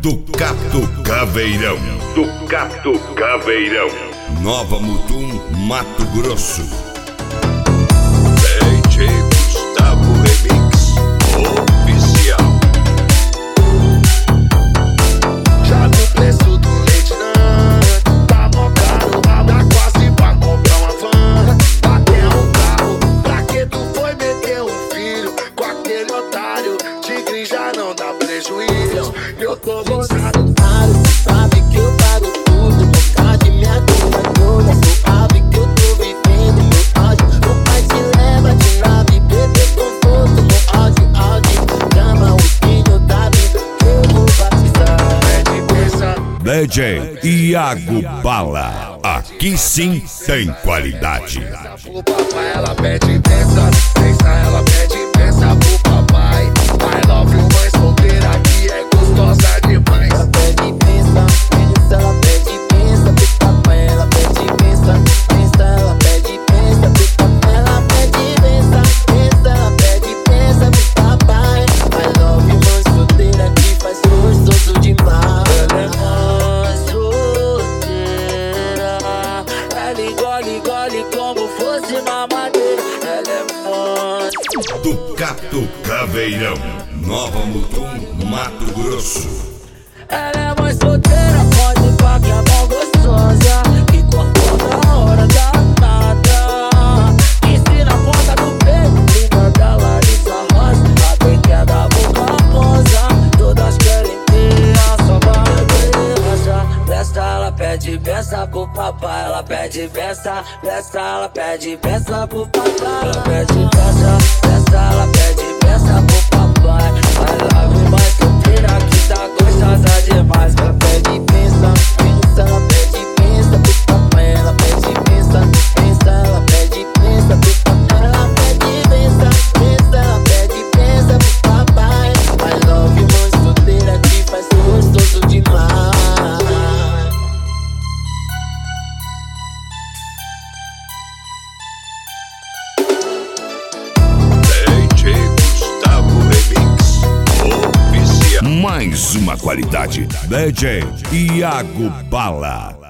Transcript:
Ducato Caveirão. Ducato Caveirão. Nova Mutum, Mato Grosso. DJ Gustavo Remix oficial. Já vi o preço do leite não, tá mó caro, dá quase pra comprar uma van. Até um carro, pra que tu foi meter um filho com aquele otário? Tigre já não dá prejuízo, eu tô gostado. Sabe que eu pago tudo, vontade minha dor toda. Suave que eu tô vivendo, meu áudio. Meu pai te leva de nave, bebê conforto, meu áudio. Chama o filho da vida que eu vou batizar. DJ Iago Bala. Aqui sim tem qualidade. Pro papai ela pede pensa, ela pede pensa pro papai. I love you, mãe solteira que é gostosa demais. Ela pede pensa, ela pede pensa pro papai. Ela pede pensa, ela pede pensa pro papai. Ela pede pensa, ela pede pensa pro papai. I love you, mãe solteira que faz gostoso demais. Ela é mãe solteira, ela engole como fosse mamadeira. Ela é mãe. Ducato Caveirão. Nova Mutum, Mato Grosso. Ela é mais solteira, pode pá que é mó gostosa. E cortou na hora danada. Ensina a ponta do peito, linda da Larissa Rosa. A bequinha da boca rosa, todas querem ter a sua barriga. Festa, ela pede peça pro papai. Ela pede peça, ela pede peça pro papai. Ela pede peça, ela pede peça pro papai. I love you, mais solteira que tá gostosa demais. Ela pede pensa, ela pede pensa pro papai. Ela pede pensa, ela pede pensa pro papai. Ela pede pensa, ela pede pensa pro papai. I love you, mais solteira que faz gostoso demais. DJ Gustavo Remix oficial. Mais uma qualidade. DJ Iago Bala.